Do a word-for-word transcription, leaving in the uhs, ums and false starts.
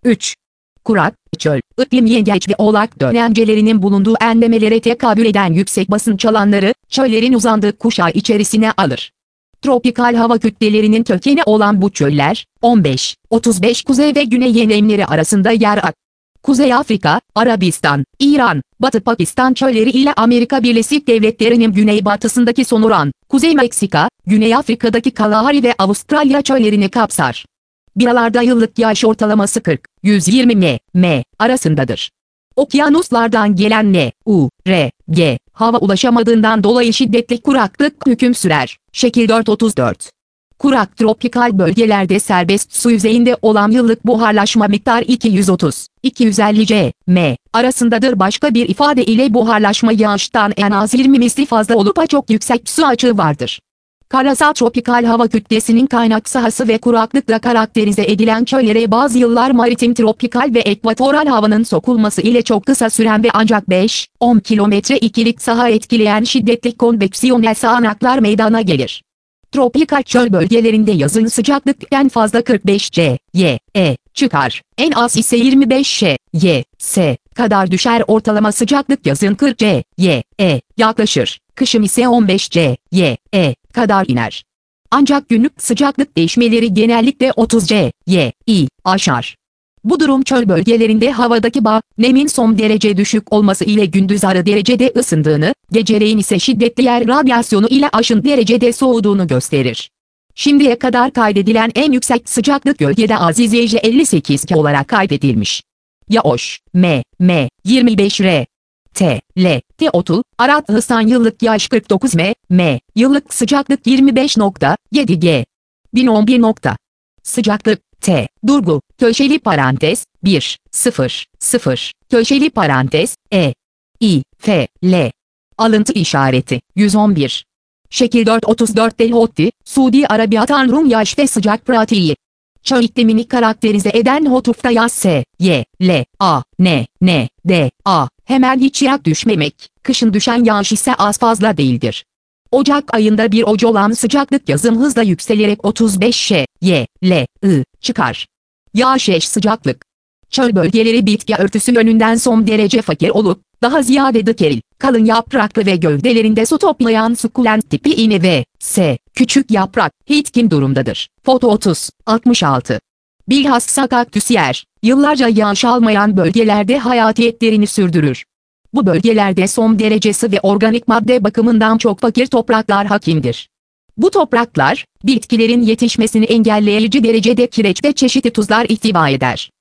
üç. Kurak, çöl, iklim yengeç ve oğlak dönemcelerinin bulunduğu enlemelere tekabül eden yüksek basınç alanları, çöllerin uzandığı kuşağı içerisine alır. Tropikal hava kütlelerinin kökeni olan bu çöller, on beş otuz beş kuzey ve güney enlemleri arasında yer alır. Kuzey Afrika, Arabistan, İran, Batı Pakistan çölleri ile Amerika Birleşik Devletleri'nin güneybatısındaki Sonoran, Kuzey Meksika, Güney Afrika'daki Kalahari ve Avustralya çöllerini kapsar. Biralarda yıllık yağış ortalaması kırk yüz yirmi milimetre arasındadır. Okyanuslardan gelen N, U, R, G, hava ulaşamadığından dolayı şiddetli kuraklık hüküm sürer. Şekil dört otuz dört. Kurak tropikal bölgelerde serbest su yüzeyinde olan yıllık buharlaşma miktarı iki yüz otuz iki yüz elli milimetre arasındadır. Başka bir ifade ile buharlaşma yağıştan en az yirmi misli fazla olup çok yüksek su açığı vardır. Karasal tropikal hava kütlesinin kaynak sahası ve kuraklıkla karakterize edilen çöllere bazı yıllar maritim tropikal ve ekvatoral havanın sokulması ile çok kısa süren ve ancak beş on kilometre ikilik saha etkileyen şiddetli konveksiyonel sağanaklar meydana gelir. Tropikal çöl bölgelerinde yazın sıcaklık en fazla kırk beş derece çıkar, en az ise yirmi beş derece kadar düşer. Ortalama sıcaklık yazın kırk dereceye yaklaşır, kışın ise on beş dereceye kadar iner. Ancak günlük sıcaklık değişmeleri genellikle otuz dereceyi aşar. Bu durum çöl bölgelerinde havadaki ba, nemin son derece düşük olması ile gündüz arı derecede ısındığını, geceleyin ise şiddetli yer radyasyonu ile aşın derecede soğuduğunu gösterir. Şimdiye kadar kaydedilen en yüksek sıcaklık gölgede Aziziyece elli sekiz olarak kaydedilmiş. Yaoş, M, M, yirmi beş R. T, L, T otul, Arat Hısan yıllık yağış kırk dokuz milimetre, yıllık sıcaklık yirmi beş nokta yedi G. bin on bir. Sıcaklık, T, Durgu, köşeli parantez, bir, sıfır, sıfır, köşeli parantez, E, I, F, L. Alıntı işareti, yüz on bir. Şekil dört otuz dört Delhotti, Suudi Arabistan Rum yağış ve sıcak pratiği. Çöl iklimini karakterize eden Hotuf'ta yaz S, Y, L, A, N, N, D, A, hemen hiç yağ düşmemek, kışın düşen yağış ise az fazla değildir. Ocak ayında bir oca olan sıcaklık yazın hızla yükselerek otuz beş derece çıkar. Yağış eş sıcaklık. Çöl bölgeleri bitki örtüsü yönünden son derece fakir olup, daha ziyade dikeril, kalın yapraklı ve gövdelerinde su toplayan sukulent tipi iğne ve S, küçük yaprak, hitkin durumdadır. Foto otuz altmış altı. Bilhassa kaktüsyer, yıllarca yağış almayan bölgelerde hayatiyetlerini sürdürür. Bu bölgelerde son derece sıvı ve organik madde bakımından çok fakir topraklar hakimdir. Bu topraklar, bitkilerin yetişmesini engelleyici derecede kireç ve çeşitli tuzlar ihtiva eder.